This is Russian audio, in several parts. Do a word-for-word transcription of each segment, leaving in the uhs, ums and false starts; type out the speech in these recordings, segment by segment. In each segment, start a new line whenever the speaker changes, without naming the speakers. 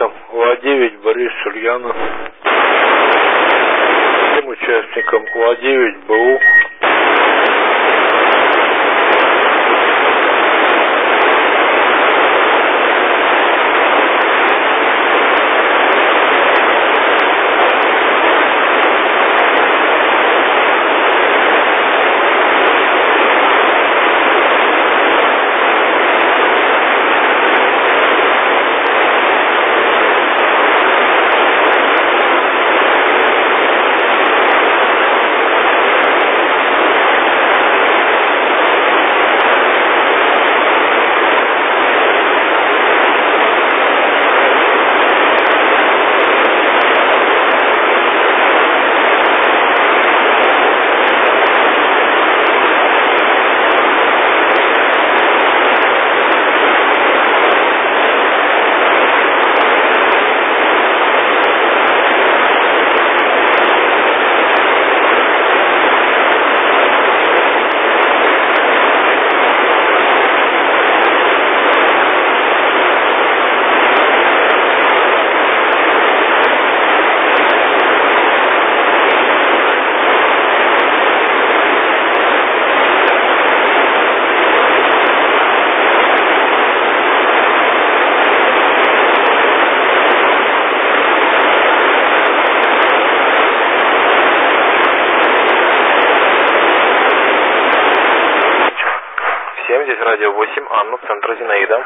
участникам У А девять Борис Ульянов. Всем участникам У А девять Б У.
Здесь радио восемь, Анна, центр Зинаида.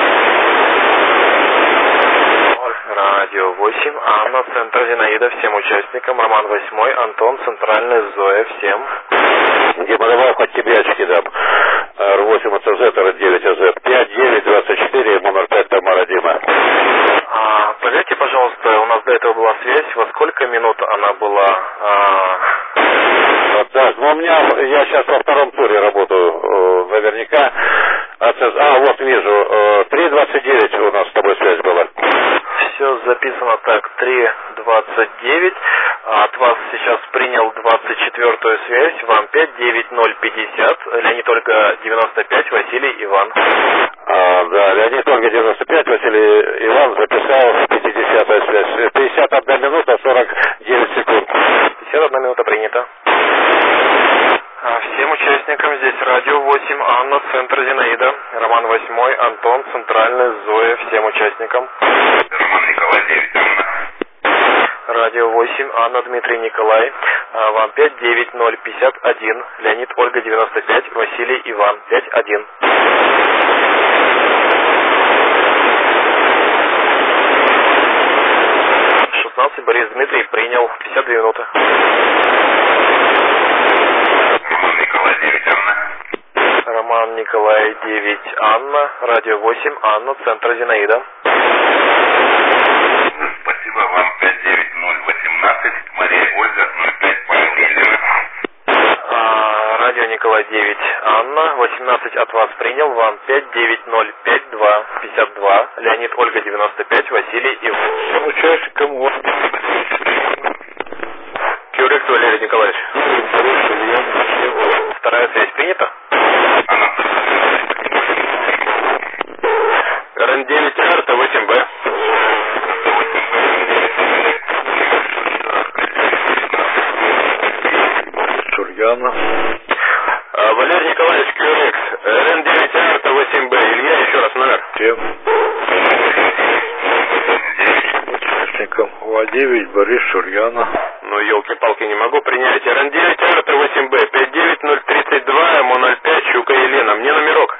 Радио восемь, Анна, центр Зинаида, всем участникам. Роман восьмой, Антон, центральный Зоя, всем.
Дима, давай хоть тебе очки дам. Р восемь А Ц З, Р девять А З, пять девять двадцать четыре, ему ноль пять, Тамара, Дима.
А, проверьте, пожалуйста, у нас до этого была связь, во сколько минут она была? А...
Так, ну у меня, я сейчас во втором туре работаю, наверняка. А, вот вижу, три двадцать девять у нас с тобой связь была.
Все записано так, три двадцать девять. От вас сейчас принял двадцать четвёртую связь, вам пять девять ноль пятьдесят, Леонид Ольга девяносто пять, Василий Иван.
А, да, Леонид Ольга девяносто пять, Василий Иван записал пятидесятую связь. пятьдесят одна минута сорок девять секунд.
пятьдесят одна минута принята. Всем участникам здесь радио восемь, Анна, центр Зинаида, Роман восьмой, Антон, центральный Зоя, всем участникам.
Роман Николай девять, Анна.
Радио восемь, Анна, Дмитрий, Николай, вам пять девять ноль пятьдесят один, Леонид Ольга девяносто пять, Василий Иван пять один. шестнадцать, Борис Дмитрий, принял пятьдесят две минуты.
Роман Николай девять, Анна.
Роман Николай девять, Анна, радио восемь, Анна, центр Зинаида.
Спасибо вам, пять девять ноль восемнадцать, Мария Ольга, ноль пять, Павел Елена.
А, радио Николай девять, Анна, восемнадцать от вас принял, вам пять девять ноль пять два пятьдесят два, Леонид Ольга девяносто пять, Василий Иван.
Всем участникам У А
Кюрик Валерий Николаевич. Вторая связь принята?
Анна.
Р Н девять Р Т восемь Б.
Ульянов.
А, Валерий Николаевич, Кюрикс, Р Н девять Р Т восемь Б. Илья, еще раз номер.
Всем участникам У А девять Борис Ульянов.
Ну, елки-палки, не могу принять. Р Н девять Р Т восемь Б, пять девять ноль тридцать два, М ноль пять, Щука Елена. Мне номерок.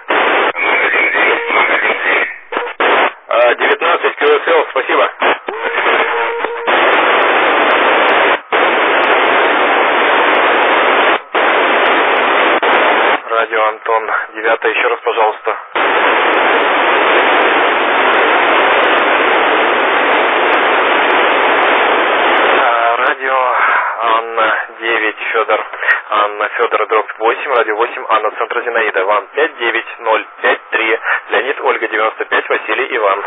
А, девятнадцать Q S L, спасибо. Радио Антон, девятое, еще раз, пожалуйста. Радио Анна девять, Федор. Анна, Федор, дробь восемь, радио восемь, Анна, центр Зинаида. Вам пять девять ноль пять три, Леонид Ольга девяносто пять, Василий Иван.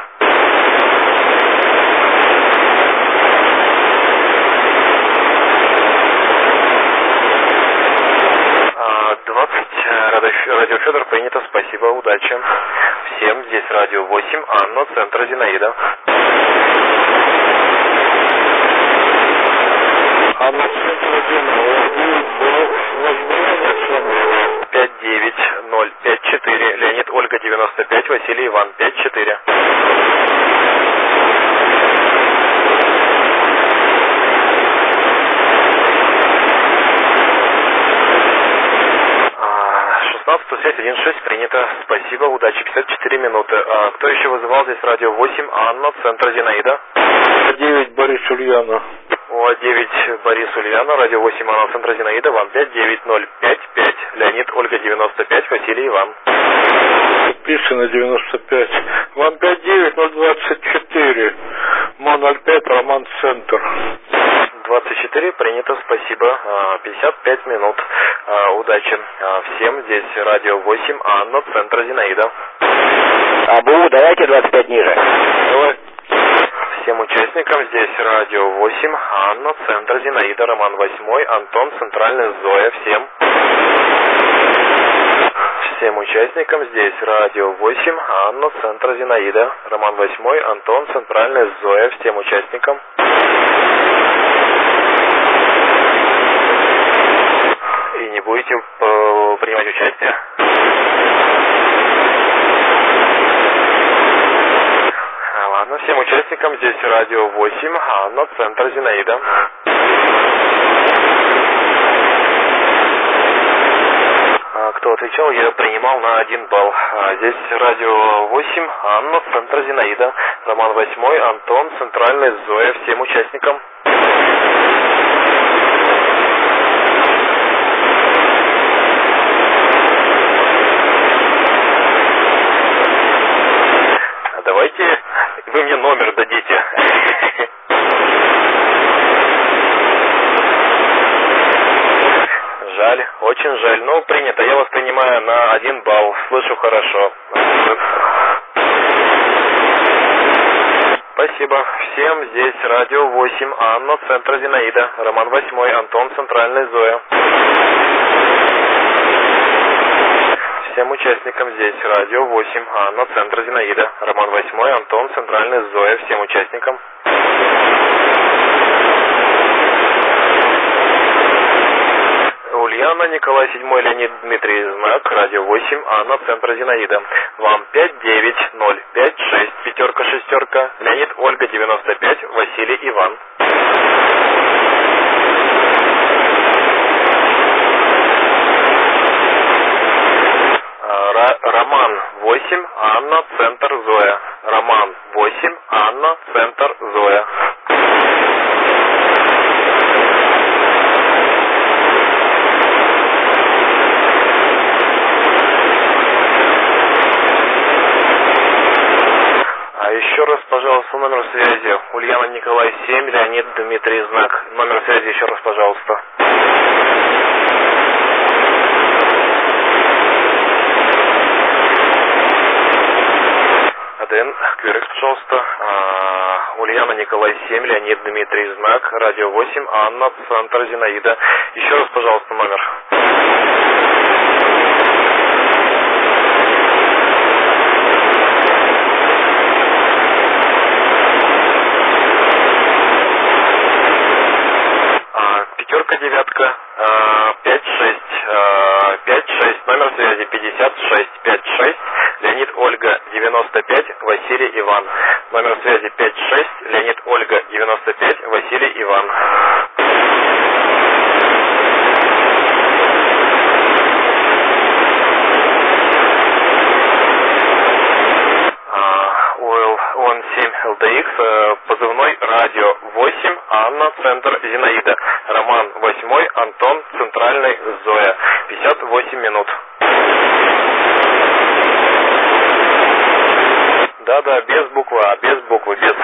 двадцать, радио Федор принято, спасибо, удачи. Всем здесь радио восемь, Анна, центр Зинаида.
Анна, центр один,
пять девять ноль пять четыре, Леонид, Ольга, девяносто пять, Василий, Иван, пять четыре. шестнадцать связь один шесть принято. Спасибо, удачи, пятьдесят четыре минуты. А кто еще вызывал здесь радио восемь, Анна, центр Зинаида?
девять, Борис Ульяна.
О девять, Борис Ульяна, радио восемь, Анна, центр Зинаида, вам пять девять ноль пять пять, Леонид, Ольга, девяносто пять, Василий, Иван.
Подписано девяносто пять. Вам пять девять ноль двадцать четыре, Мо ноль пять, Роман, центр.
двадцать четыре, принято, спасибо. пятьдесят пять минут. Удачи всем. Здесь радио восемь, Анна, центр Зинаида.
Абу, давайте двадцать пять ниже.
Давай.
Всем участникам здесь радио восемь, Анна, центр Зинаида, Роман восемь, Антон, центральный Зоя. Всем. Всем участникам здесь радио восемь, Анна, центр Зинаида, Роман восемь, Антон, центральный Зоя. Всем участникам. И не будете э, принимать участие? А, ладно, всем участникам здесь радио восемь, Анна, центр Зинаида. А, кто отвечал, я принимал на один балл. А, здесь радио восемь, Анна, центр Зинаида, Роман восемь, Антон, центральный Зоя. Всем участникам. Давайте вы мне номер дадите. Жаль, очень жаль. Ну, принято. Я вас принимаю на один балл. Слышу хорошо. Спасибо. Всем здесь радио восемь, Анна, центр Зинаида, Роман восемь, Антон, центральный Зоя. Всем участникам здесь радио восемь, Анна, центр Зинаида, Роман восемь, Антон, центральный Зоя. Всем участникам. Ульяна, Николай семь, Леонид, Дмитрий, знак, радио восемь, Анна, центр Зинаида. Вам пять девять ноль пять шесть, пятерка, шестерка, Леонид, Ольга, девяносто пять, Василий, Иван. Роман восемь, Анна, центр Зоя. Роман восемь, Анна, центр Зоя. А еще раз, пожалуйста, номер связи. Ульяна, Николай семь, Леонид, Дмитрий, знак. Номер связи еще раз, пожалуйста. АДН, Квирекс, пожалуйста. А, Ульяна, Николай семь, Леонид, Дмитрий, знак, радио восемь, Анна, центр Зинаида. Еще раз, пожалуйста, номер. А, пятерка, девятка, а, пять шесть, а, пять шесть, номер связи пятьдесят шесть пять шесть. Леонид, Ольга, девяносто пять, Василий, Иван. Номер связи пять шесть, Леонид, Ольга, девяносто пять, Василий, Иван. Ойл семь эл дэ икс, позывной радио восемь, Анна, центр Зинаида. Роман восемь, Антон, центральный Зоя. пятьдесят восемь минут. Да-да, без буквы А, без буквы, без.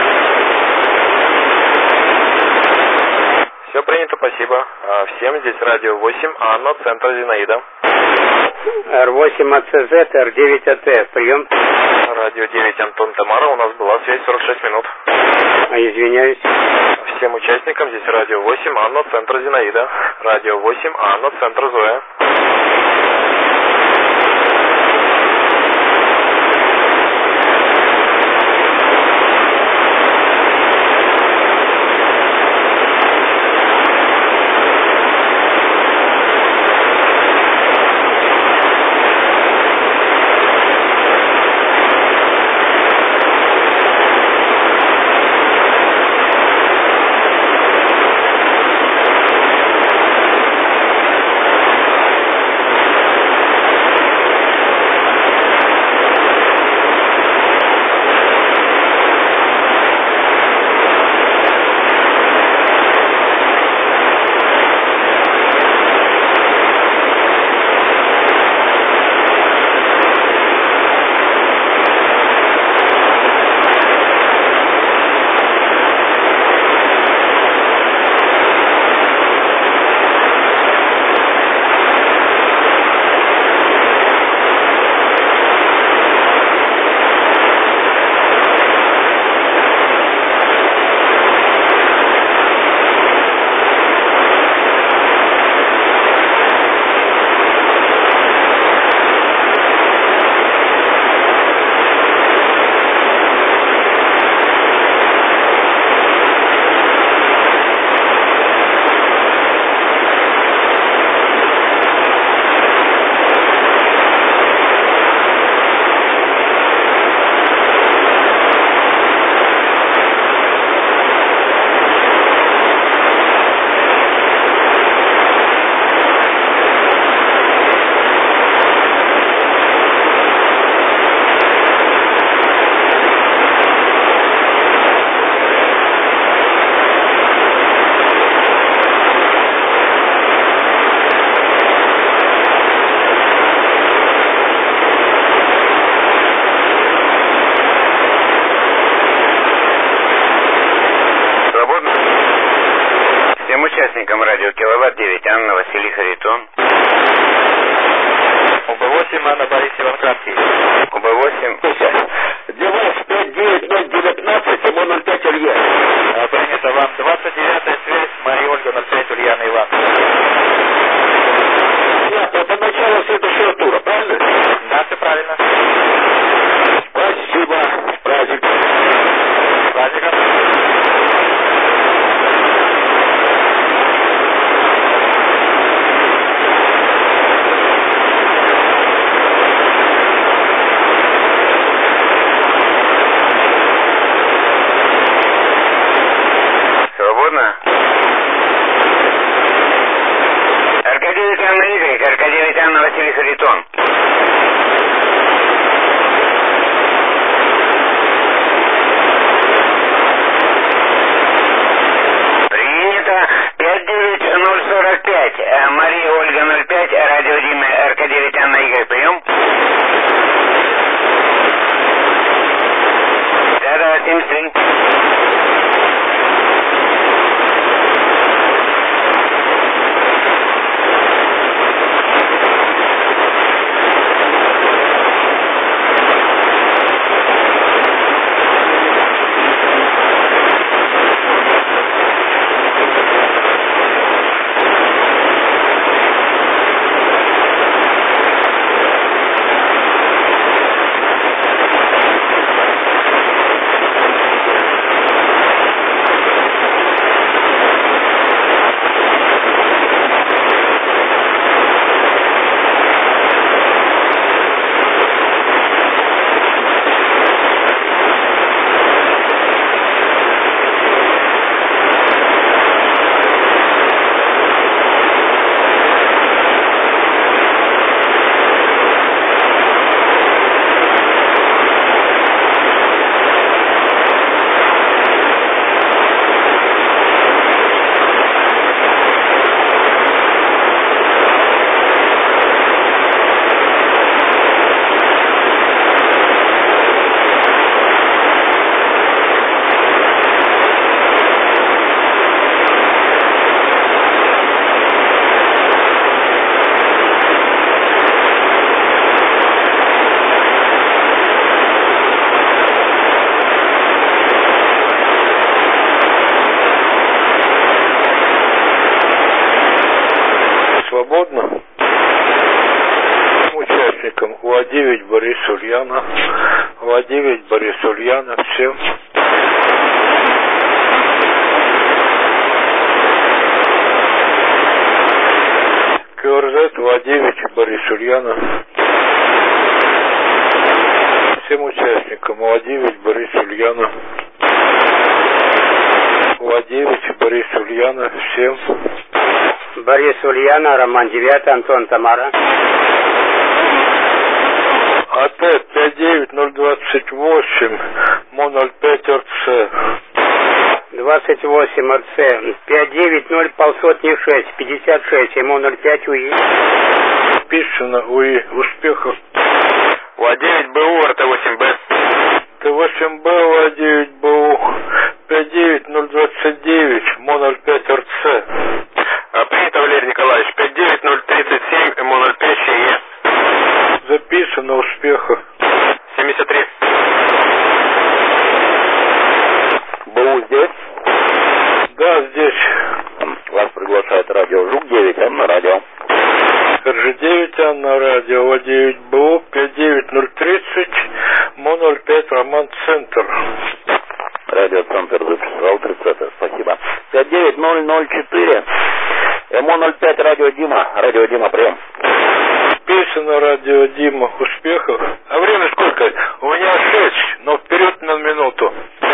Все принято, спасибо. Всем здесь радио восемь, Анна, центр Зинаида.
эр восемь а цэ зет, эр девять а тэ, прием.
Радио девять, Антон, Тамара, у нас была связь сорок шесть минут.
А, извиняюсь.
Всем участникам здесь радио восемь, Анна, центр Зинаида. Радио восемь, Анна, центр Зоя.
участникам радио Киловатт девять, Анна, Василий Харитон.
У Б восемь, Анна, Борис, Иван Краткий.
У Б восемь.
Девас пять девять ноль девятнадцать, ему ноль пять Илья.
А, принято вам. двадцать девятая связь, Мария Ольга, ноль пять, Ульяна, Иван.
Нет, это начало следующего тура, правильно?
Да, все правильно.
Спасибо. С праздником.
С праздником.
Свободно? эр ка девять Анна Игорь, эр ка девять Анна Василий Харитон. Принято. пять девять ноль сорок пять. Мария Ольга ноль пять, радио Дима, эр ка девять Анна Игорь, прием. Да-да, семьдесят три.
Свободно. Участникам У А девять Борис Ульяна, У А девять Борис Ульяна, всем. Q R Z У А девять Борис Ульяна. Всем участникам У А девять Борис Ульяна. У А девять Борис Ульяна, всем.
Борис Ульяна, Роман девятый, Антон Тамара.
А Т пять девять ноль двадцать восемь, М О ноль пять Р Ц.
двадцать восемь Р Ц, пять девять ноль полсотни шесть, пятьдесят шесть, М О ноль пять У И.
Пишено У И, успехов.
У А девять Б У, Р Т восемь Б.
Т восемь Б, У А девять Б У, пять девять ноль двадцать девять, М О ноль пять Р Ц.
Принято, Валерий Николаевич. пять девять ноль тридцать семь, М О ноль пять Щ Е.
Записано, успехов.
семьдесят три.
Б У здесь?
Да, здесь.
Вас приглашает радио Жук девять, М на радио.
Р Ж девять, А на радио, У А девять Б У, пять девять ноль тридцать, М О ноль пять, Роман, Центр.
Радиоцентр записал тридцать, спасибо. пять девять ноль ноль четыре, М О ноль пять, радио Дима, радио Дима, прием.
Песня радио Дима, успехов. А время сколько? У меня шесть, но вперед на минуту.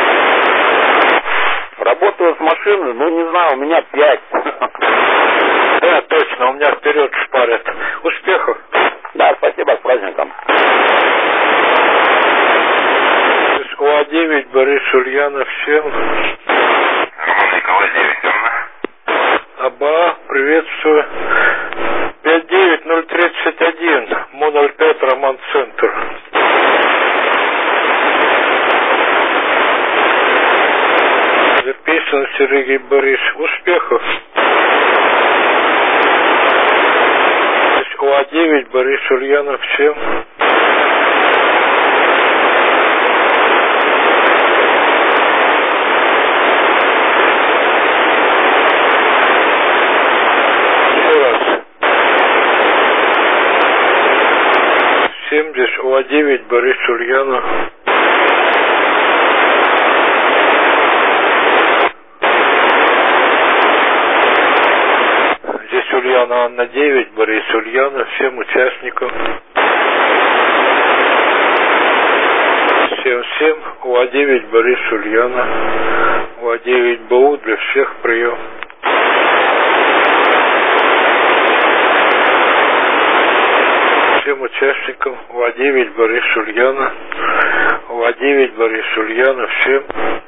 Работаю с машины, ну не знаю, у меня пять.
Да, точно, у меня вперед шпарят. Успехов.
Да, спасибо, с праздником.
У А девять Борис Ульяна, всем.
Роман Николай девять, Анна.
Аба, приветствую. пять девять ноль тридцать один, М О ноль пять, Роман, Центр. Записан Сергей Борис. Успехов. О девять, Борис Ульянов, всем. Еще раз. семьдесят О девять, Борис Ульянов. Здесь Ульяна Анна девять, Борис Ульянов, всем участникам. семь семь О девять, Борис Ульянов. О девять БУ для всех прием. Всем участникам О девять, Борис Ульянов. О девять, Борис Ульянов, всем.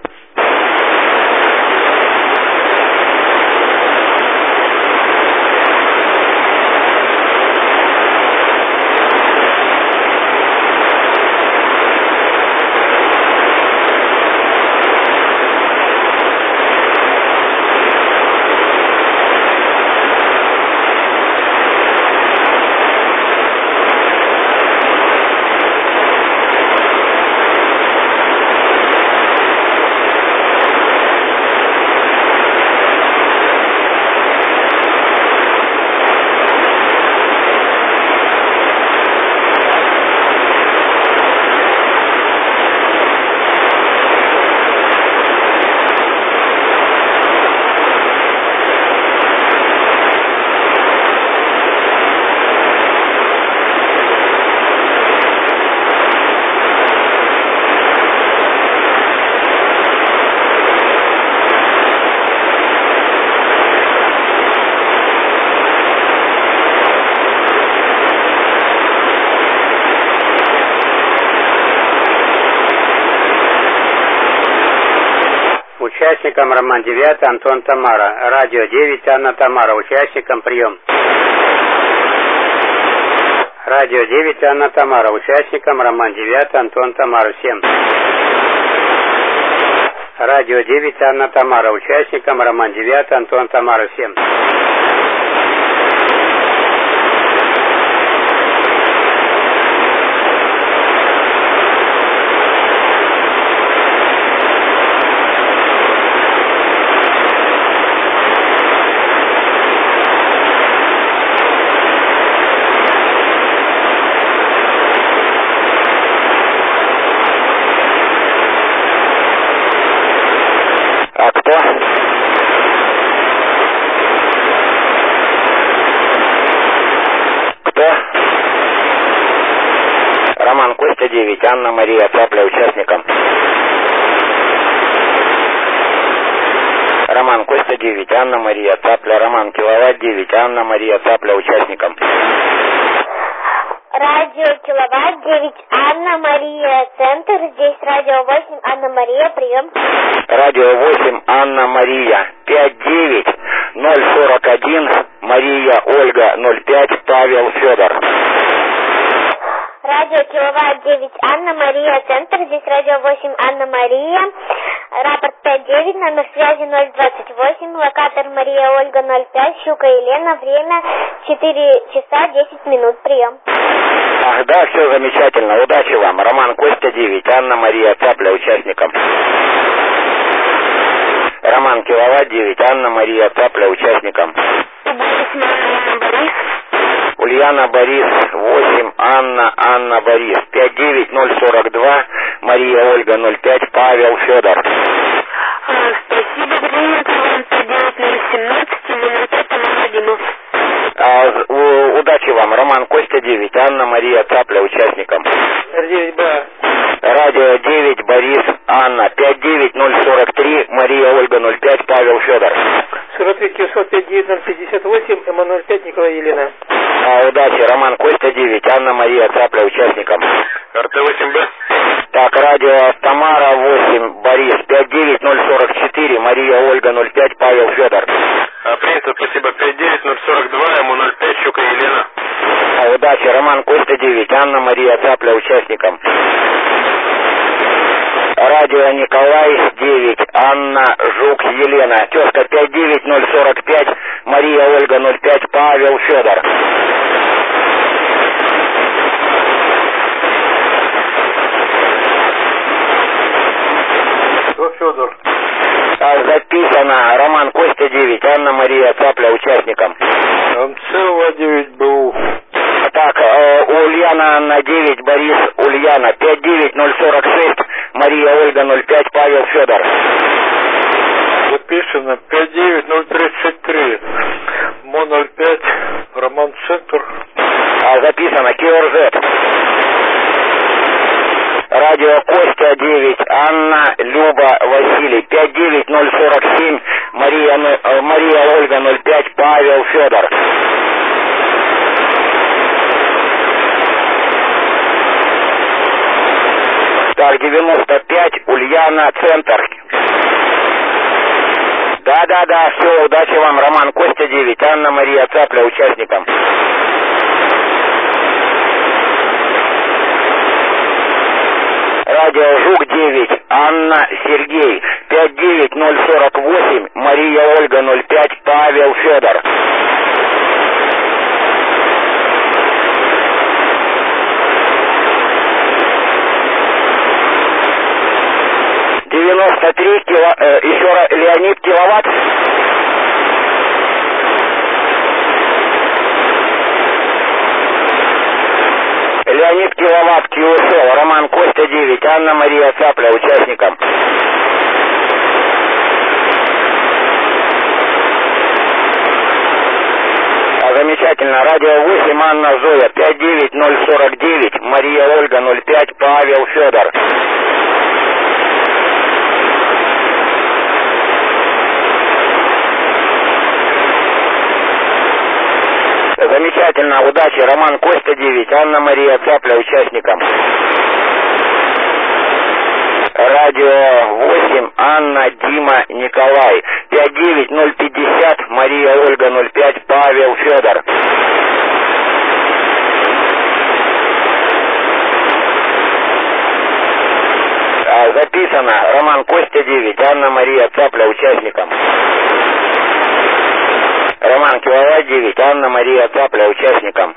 Участникам Роман девять, Антон Тамара. Радио девять, Анна Тамара. Участникам прием. Радио девять, Анна Тамара. Участникам Роман девять, Антон Тамара. Всем. Радио девять, Анна Тамара. Участникам Роман девять, Антон Тамара. Всем.
А кто? Кто? Роман Костя девять, Анна Мария Цапля участникам. Роман Костя девять, Анна Мария Цапля, Роман Киловатт девять, Анна Мария Цапля участникам.
Радио Киловатт девять, Анна Мария, центр, здесь радио восемь, Анна Мария, прием.
Радио восемь, Анна Мария, пять девять ноль сорок один, Мария Ольга ноль пять, Павел Федор.
Радио Киловатт девять, Анна Мария, центр, здесь радио восемь, Анна Мария, рапорт пять девять, номер связи ноль двадцать восемь, локатор Мария Ольга ноль пять, Щука Елена, время четыре часа десять минут, прием.
Ах, да, все замечательно, удачи вам. Роман Костя девять, Анна Мария Цапля участникам. Роман Киловатт девять, Анна Мария Цапля участникам. Ульяна Борис восемь, Анна Анна Борис, пять девять ноль сорок два, Мария Ольга ноль пять, Павел Федор.
Спасибо, время пять девять ноль семнадцать, номер пять, Тамара Димов.
А, у, удачи вам. Роман Костя девять, Анна Мария Цапля участникам. Радио девять, Борис, Анна, пять девять ноль сорок три, Мария Ольга ноль пять, Павел Федор.
сорок три девятьсот пять девять ноль пятьдесят восемь, М ноль пять, Николай Елена.
А, удачи. Роман Костя девять, Анна Мария Цапля участникам.
эр тэ восемь бэ.
Так, радио Тамара восемь, Борис, пять девять ноль сорок четыре, Мария Ольга ноль пять, Павел Федор.
А, принято, спасибо. пять девять ноль сорок два, М ноль пять, Щука Елена.
А, удачи. Роман Костя девять, Анна Мария Цапля участникам. Радио Николай девять, Анна Жук Елена. Тезка пять девять ноль сорок пять, Мария Ольга ноль пять, Павел Федор.
записано. Роман Костя девять, Анна Мария Цапля участникам.
МЦ девять БУ.
Так, э, Ульяна Анна девять, Борис Ульяна, пять девять ноль сорок шесть, Мария Ольга ноль пять, Павел Федор.
Записано пять девять ноль тридцать три, Мо ноль пять, Роман Центр.
А, записано КИОРЗ. Радио Костя девять, Анна Люба Василий, пять девять ноль сорок семь, Мария, э, Мария Ольга ноль пять, Павел Федор. Так, девяносто пять, Ульяна, Центр. Да-да-да, все, удачи вам, Роман Костя девять, Анна Мария Цапля участникам. Радио Жук девять, Анна Сергей, пять девять ноль сорок восемь, Мария Ольга ноль пять, Павел Федор. девяносто три, кило, э, еще раз, Леонид, киловатт. Леонид, киловатт, КИОСЛ, Роман Костя девять, Анна Мария Цапля участникам. А, замечательно. Радио восемь, Анна Зоя, пять девять ноль сорок девять, Мария Ольга ноль пять, Павел Федор. Замечательно, удачи, Роман Костя девять, Анна Мария Цапля участникам. Радио восемь, Анна, Дима, Николай, пять девять ноль пятьдесят, Мария Ольга ноль пять, Павел Федор. А, записано, Роман Костя девять, Анна Мария Цапля участникам. Роман киловатт девять, Анна Мария Цапля участникам.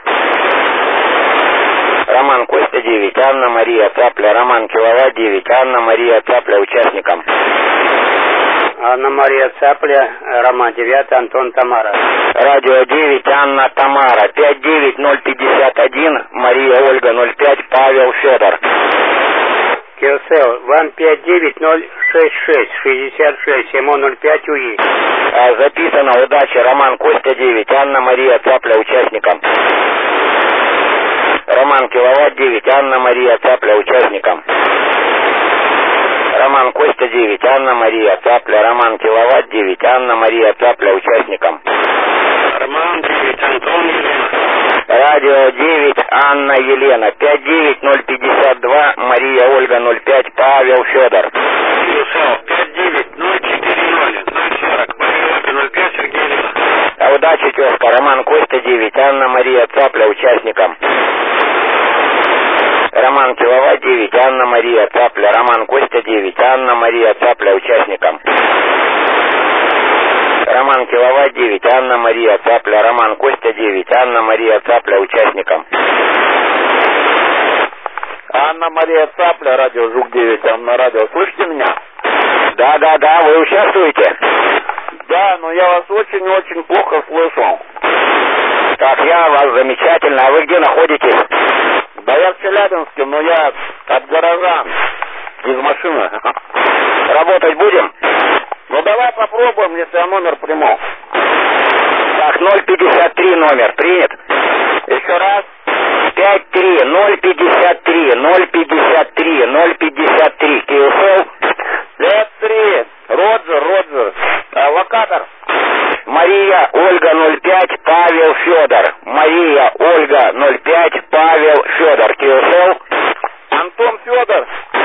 Роман Костя девять, Анна Мария Цапля, Роман киловатт девять, Анна Мария Цапля участникам.
Анна Мария Цапля, Роман девять, Антон Тамара.
Радио девять, Анна Тамара, пять девять ноль пятьдесят один, Мария Ольга ноль пять, Павел Федор.
КИОСЛ, вам пять девять ноль шесть шесть, шестьдесят шесть, Мо ноль пять УИ.
А, записано, удачи, Роман Костя девять, Анна Мария Цапля участникам. Роман киловатт девять, Анна Мария Цапля участникам. Роман Костя девять, Анна Мария Цапля, Роман киловатт девять, Анна Мария Цапля участникам.
Роман девять, Антон Елена.
Радио девять, Анна Елена, пять девять ноль пятьдесят два, Мария Ольга ноль пять, Павел Федор.
КИОСЛ, пять девять ноль четыре ноль, ноль сорок, Мария Ольга ноль пять, Сергей Елена.
А, удачи, тезка, Роман Костя девять, Анна Мария Цапля участникам. Роман киловатт девять, Анна Мария Цапля, Роман Костя девять, Анна Мария Цапля участникам. Роман киловатт девять, Анна Мария Цапля, Роман Костя девять, Анна Мария Цапля участникам.
Анна Мария Цапля, радио Жук девять, Анна радио, слышите меня?
Да, да, да, вы участвуете?
Да, но я вас очень-очень плохо слышу.
Так, я вас замечательно, а вы где находитесь?
Да я в Челябинске, но я от гаража, из машины.
Работать будем?
Ну давай попробуем, если я номер приму.
Так, ноль пятьдесят три номер, принят?
Еще раз.
пять три ноль пятьдесят три ноль пятьдесят три ноль пятьдесят три, КИОСЛ.
пять три, Роджер, Роджер, а, локатор.
Мария Ольга ноль пять, Павел Федор. Мария Ольга ноль пять, Павел Федор, КИОСЛ.
Антон Федор.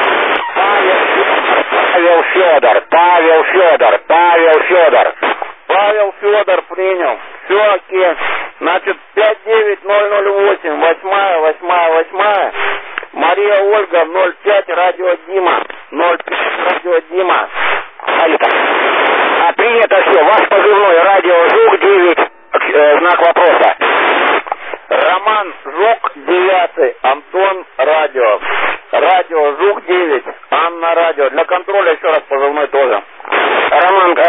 Павел Федор, Павел Федор, Павел Федор.
Павел Федор принял. Все, окей. Значит, пять девять ноль ноль восемь, восьмая, восьмая, восьмая. Мария Ольга ноль пять, радио Дима. ноль пять, радио Дима.
А, принято все. Ваш позывной радио Жук девять, э, знак вопроса.
Роман Жук девять, Антон радио. Радио Жук девять, Анна радио. Для контроля еще раз позывной тоже.
Роман,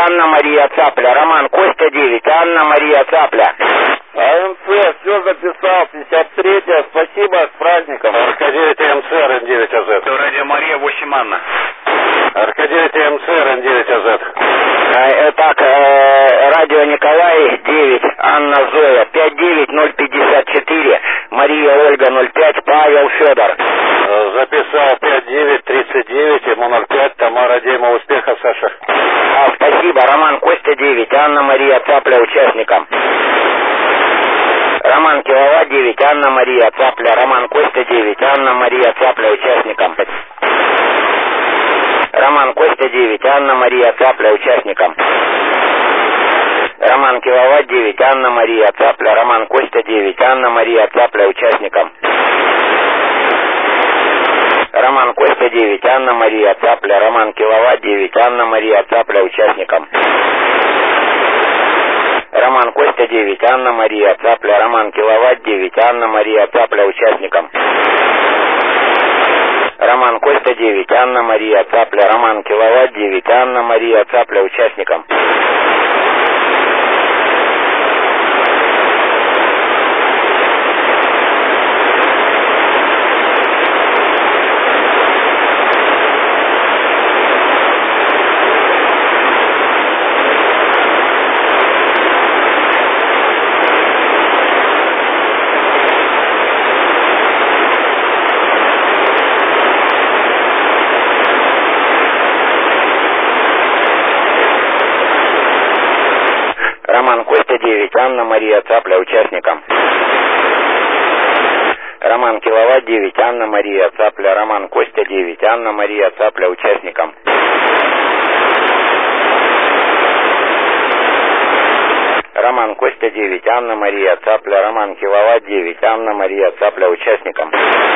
Анна Мария Цапля. Роман Костя девять, Анна Мария Цапля.
АМЦ, все записал, пятьдесят третья, спасибо, с праздником.
РК девять АМЦ, РН девять АЗ.
Радио Мария восемь Анна.
РК девять АМЦ, РН девять АЗ.
Э, так, э, радио Николай девять, Анна Зоя, пять девять ноль пятьдесят четыре, Мария Ольга ноль пять, Павел Федор.
Записал пять девять тридцать девять, ему ноль пять, Тамара Дейма, успеха, Саша.
А, спасибо, Роман Костя девять, Анна Мария Цапля участникам. Роман Киловатт девять, Анна Мария Цапля, Роман Костя девять, Анна Мария Цапля участникам. Роман Костя девять, Анна Мария Цапля участникам. Роман Киловатт девять, Анна Мария Цапля, Роман Костя девять, Анна Мария Цапля участникам. Роман Костя девять, Анна Мария Цапля, Роман Киловатт девять, Анна Мария Цапля участникам. Роман Костя девять, Анна Мария Цапля, Роман Киловатт девять, Анна Мария Цапля участникам. Роман Костя девять, Анна Мария Цапля, Роман Киловатт девять, Анна Мария Цапля участникам. Роман Костя девять, Анна Мария Цапля участникам. Роман Киловатт девять, Анна Мария Цапля, Роман Костя девять, Анна Мария Цапля участникам. Роман Костя девять, Анна Мария Цапля, Роман Киловатт девять, Анна Мария Цапля участникам.